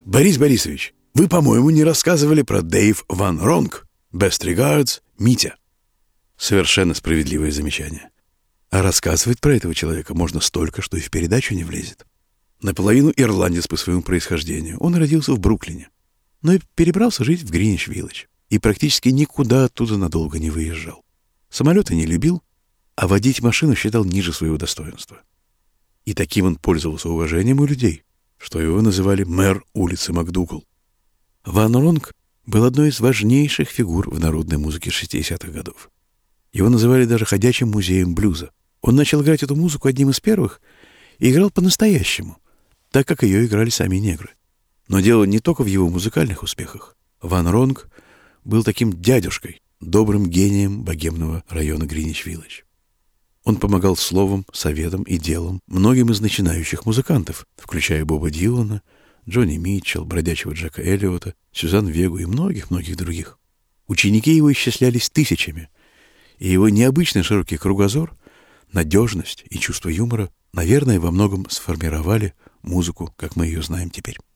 Борис Борисович, вы, по-моему, не рассказывали про Дэйв Ван Ронк. Best regards, Митя. Совершенно справедливое замечание. А рассказывать про этого человека можно столько, что и в передачу не влезет. Наполовину ирландец по своему происхождению. Он родился в Бруклине, но и перебрался жить в Гринвич-Виллидж. И практически никуда оттуда надолго не выезжал. Самолеты не любил, а водить машину считал ниже своего достоинства. И таким он пользовался уважением у людей, что его называли мэр улицы МакДугал. Ван Ронк был одной из важнейших фигур в народной музыке 60-х годов. Его называли даже ходячим музеем блюза. Он начал играть эту музыку одним из первых и играл по-настоящему, так как ее играли сами негры. Но дело не только в его музыкальных успехах. Ван Ронк был таким дядюшкой, добрым гением богемного района Гринвич-Виллидж. Он помогал словом, советом и делом многим из начинающих музыкантов, включая Боба Дилана, Джонни Митчелл, бродячего Джека Эллиота, Сюзанн Вегу и многих-многих других. Ученики его исчислялись тысячами, и его необычный широкий кругозор, надежность и чувство юмора, наверное, во многом сформировали музыку, как мы ее знаем теперь.